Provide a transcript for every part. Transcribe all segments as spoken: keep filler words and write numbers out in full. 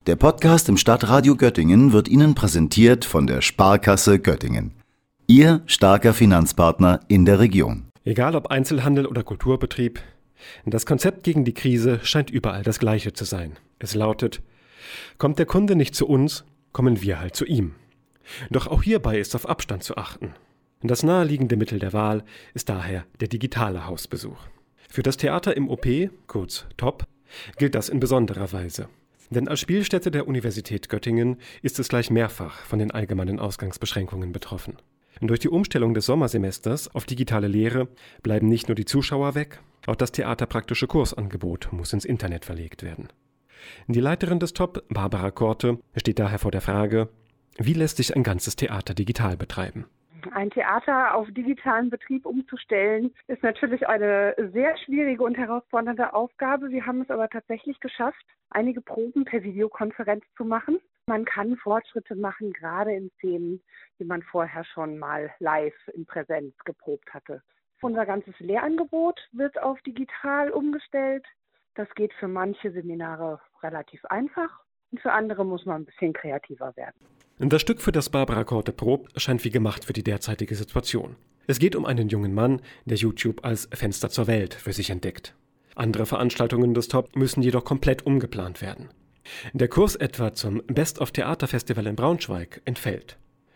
Der Podcast im Stadtradio Göttingen wird Ihnen präsentiert von der Sparkasse Göttingen. Ihr starker Finanzpartner in der Region. Egal ob Einzelhandel oder Kulturbetrieb, das Konzept gegen die Krise scheint überall das gleiche zu sein. Es lautet: Kommt der Kunde nicht zu uns, kommen wir halt zu ihm. Doch auch hierbei ist auf Abstand zu achten. Das naheliegende Mittel der Wahl ist daher der digitale Hausbesuch. Für das Theater im O P, kurz T O P, gilt das in besonderer Weise. Denn als Spielstätte der Universität Göttingen ist es gleich mehrfach von den allgemeinen Ausgangsbeschränkungen betroffen. Und durch die Umstellung des Sommersemesters auf digitale Lehre bleiben nicht nur die Zuschauer weg, auch das theaterpraktische Kursangebot muss ins Internet verlegt werden. Die Leiterin des T O P, Barbara Korte, steht daher vor der Frage: Wie lässt sich ein ganzes Theater digital betreiben? Ein Theater auf digitalen Betrieb umzustellen, ist natürlich eine sehr schwierige und herausfordernde Aufgabe. Wir haben es aber tatsächlich geschafft, einige Proben per Videokonferenz zu machen. Man kann Fortschritte machen, gerade in Szenen, die man vorher schon mal live in Präsenz geprobt hatte. Unser ganzes Lehrangebot wird auf digital umgestellt. Das geht für manche Seminare relativ einfach und für andere muss man ein bisschen kreativer werden. Das Stück, für das Barbara Korte probt, scheint wie gemacht für die derzeitige Situation. Es geht um einen jungen Mann, der YouTube als Fenster zur Welt für sich entdeckt. Andere Veranstaltungen des T O P müssen jedoch komplett umgeplant werden. Der Kurs etwa zum Best of Theater Festival in Braunschweig entfällt.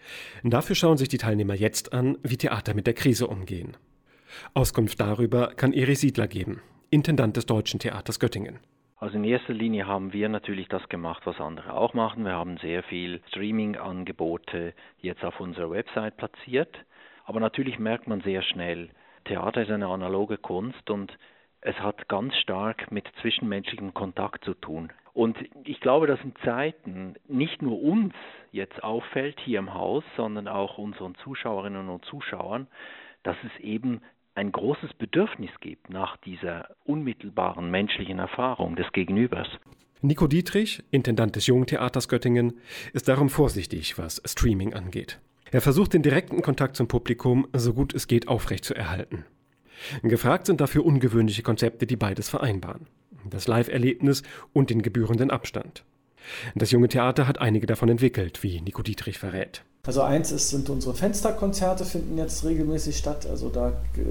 Dafür schauen sich die Teilnehmer jetzt an, wie Theater mit der Krise umgehen. Auskunft darüber kann Erich Siedler geben, Intendant des Deutschen Theaters Göttingen. Also in erster Linie haben wir natürlich das gemacht, was andere auch machen. Wir haben sehr viel Streaming-Angebote jetzt auf unserer Website platziert. Aber natürlich merkt man sehr schnell, Theater ist eine analoge Kunst und es hat ganz stark mit zwischenmenschlichem Kontakt zu tun. Und ich glaube, dass in Zeiten nicht nur uns jetzt auffällt hier im Haus, sondern auch unseren Zuschauerinnen und Zuschauern, dass es eben ein großes Bedürfnis gibt nach dieser unmittelbaren menschlichen Erfahrung des Gegenübers. Nico Dietrich, Intendant des Jungtheaters Göttingen, ist darum vorsichtig, was Streaming angeht. Er versucht, den direkten Kontakt zum Publikum so gut es geht aufrechtzuerhalten. Gefragt sind dafür ungewöhnliche Konzepte, die beides vereinbaren: das Live-Erlebnis und den gebührenden Abstand. Das Junge Theater hat einige davon entwickelt, wie Nico Dietrich verrät. Also eins ist, sind unsere Fensterkonzerte, finden jetzt regelmäßig statt. Also da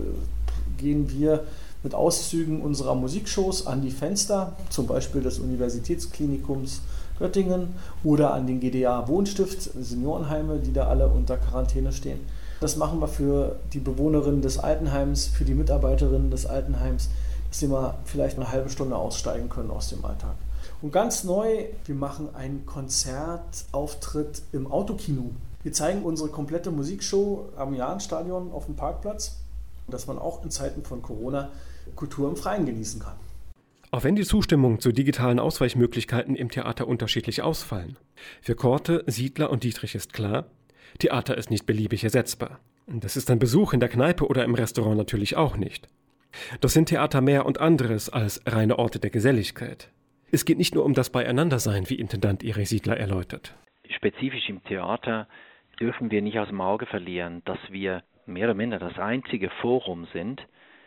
gehen wir mit Auszügen unserer Musikshows an die Fenster, zum Beispiel des Universitätsklinikums Göttingen oder an den G D A-Wohnstift, Seniorenheime, die da alle unter Quarantäne stehen. Das machen wir für die Bewohnerinnen des Altenheims, für die Mitarbeiterinnen des Altenheims, dass sie mal vielleicht eine halbe Stunde aussteigen können aus dem Alltag. Und ganz neu, wir machen einen Konzertauftritt im Autokino. Wir zeigen unsere komplette Musikshow am Jahnstadion auf dem Parkplatz, dass man auch in Zeiten von Corona Kultur im Freien genießen kann. Auch wenn die Zustimmung zu digitalen Ausweichmöglichkeiten im Theater unterschiedlich ausfallen, für Korte, Siedler und Dietrich ist klar: Theater ist nicht beliebig ersetzbar. Das ist ein Besuch in der Kneipe oder im Restaurant natürlich auch nicht. Doch sind Theater mehr und anderes als reine Orte der Geselligkeit. Es geht nicht nur um das Beieinandersein, wie Intendant Erich Siedler erläutert. Spezifisch im Theater dürfen wir nicht aus dem Auge verlieren, dass wir mehr oder minder das einzige Forum sind,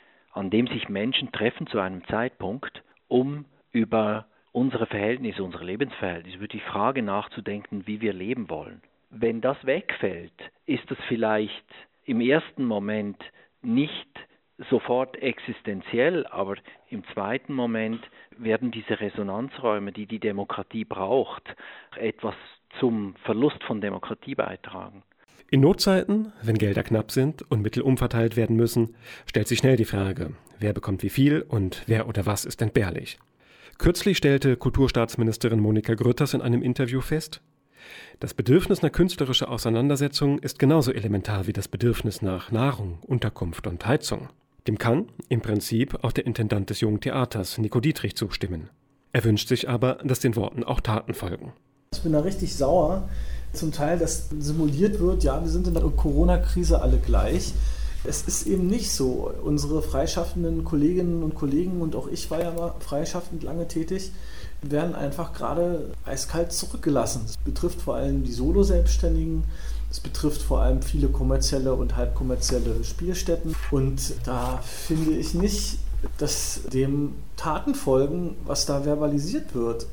an dem sich Menschen treffen zu einem Zeitpunkt, um über unsere Verhältnisse, unsere Lebensverhältnisse, über die Frage nachzudenken, wie wir leben wollen. Wenn das wegfällt, ist es vielleicht im ersten Moment nicht sofort existenziell, aber im zweiten Moment werden diese Resonanzräume, die die Demokratie braucht, etwas zum Verlust von Demokratie beitragen. In Notzeiten, wenn Gelder knapp sind und Mittel umverteilt werden müssen, stellt sich schnell die Frage: Wer bekommt wie viel und wer oder was ist entbehrlich? Kürzlich stellte Kulturstaatsministerin Monika Grütters in einem Interview fest: Das Bedürfnis nach künstlerischer Auseinandersetzung ist genauso elementar wie das Bedürfnis nach Nahrung, Unterkunft und Heizung. Dem kann im Prinzip auch der Intendant des Jungen Theaters, Nico Dietrich, zustimmen. Er wünscht sich aber, dass den Worten auch Taten folgen. Ich bin da richtig sauer. Zum Teil, dass simuliert wird, ja, wir sind in der Corona-Krise alle gleich. Es ist eben nicht so. Unsere freischaffenden Kolleginnen und Kollegen, und auch ich war ja mal freischaffend lange tätig, werden einfach gerade eiskalt zurückgelassen. Das betrifft vor allem die Solo-Selbstständigen, es betrifft vor allem viele kommerzielle und halbkommerzielle Spielstätten. Und da finde ich nicht, dass dem Taten folgen, was da verbalisiert wird.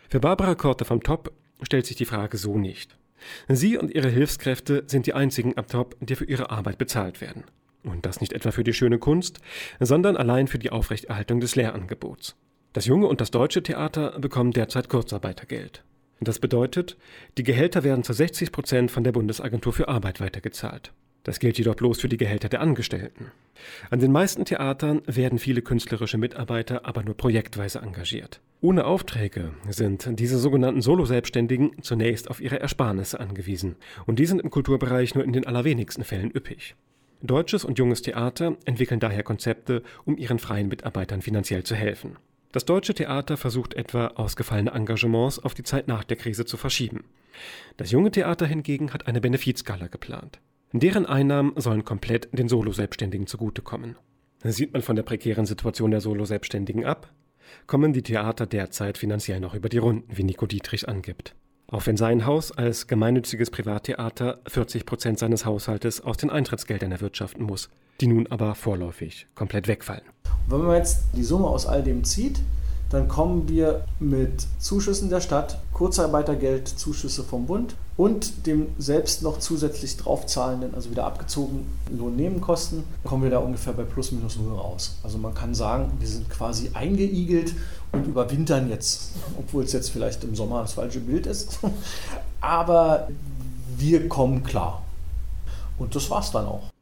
Für Barbara Korte vom Top stellt sich die Frage so nicht. Sie und ihre Hilfskräfte sind die einzigen am Top, die für ihre Arbeit bezahlt werden. Und das nicht etwa für die schöne Kunst, sondern allein für die Aufrechterhaltung des Lehrangebots. Das Junge und das Deutsche Theater bekommen derzeit Kurzarbeitergeld. Das bedeutet, die Gehälter werden zu sechzig Prozent von der Bundesagentur für Arbeit weitergezahlt. Das gilt jedoch bloß für die Gehälter der Angestellten. An den meisten Theatern werden viele künstlerische Mitarbeiter aber nur projektweise engagiert. Ohne Aufträge sind diese sogenannten Solo-Selbstständigen zunächst auf ihre Ersparnisse angewiesen. Und die sind im Kulturbereich nur in den allerwenigsten Fällen üppig. Deutsches und Junges Theater entwickeln daher Konzepte, um ihren freien Mitarbeitern finanziell zu helfen. Das Deutsche Theater versucht etwa, ausgefallene Engagements auf die Zeit nach der Krise zu verschieben. Das Junge Theater hingegen hat eine Benefizgala geplant. Deren Einnahmen sollen komplett den Solo-Selbstständigen zugutekommen. Sieht man von der prekären Situation der Solo-Selbstständigen ab, kommen die Theater derzeit finanziell noch über die Runden, wie Nico Dietrich angibt. Auch wenn sein Haus als gemeinnütziges Privattheater vierzig Prozent seines Haushaltes aus den Eintrittsgeldern erwirtschaften muss, die nun aber vorläufig komplett wegfallen. Wenn man jetzt die Summe aus all dem zieht, dann kommen wir mit Zuschüssen der Stadt, Kurzarbeitergeld, Zuschüsse vom Bund und dem selbst noch zusätzlich draufzahlenden, also wieder abgezogen Lohnnebenkosten, kommen wir da ungefähr bei plus minus null raus. Also man kann sagen, wir sind quasi eingeigelt und überwintern jetzt, obwohl es jetzt vielleicht im Sommer das falsche Bild ist. Aber wir kommen klar. Und das war's dann auch.